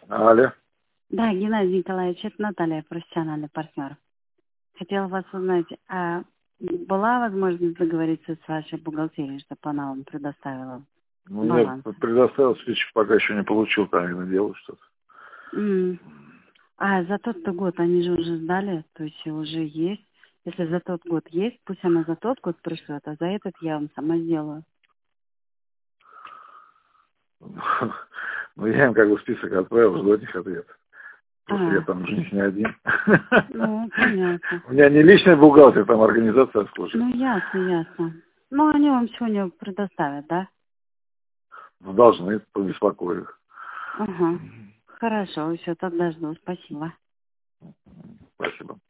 Алло. Да, Геннадий Николаевич, это Наталья, профессиональный партнер. Хотела вас узнать, а была возможность договориться с вашей бухгалтерией, чтобы она вам предоставила Ну, я баланс? предоставил свечи, пока еще не получил, там именно делаю что-то. М. А за тот-то год они же уже сдали, то есть уже есть. Если за тот год есть, пусть она за тот год пришлет, а за этот я вам сама сделаю. Ну, я им как бы список отправил, жду от них ответ. Просто я А, там жених не один. ну, понятно. У меня не личный бухгалтер, там организация служит. Ну, ясно, ясно. Ну, они вам сегодня предоставят, да? Ну, должны, побеспокою их. Ага. Хорошо, все, тогда жду. Спасибо. Спасибо.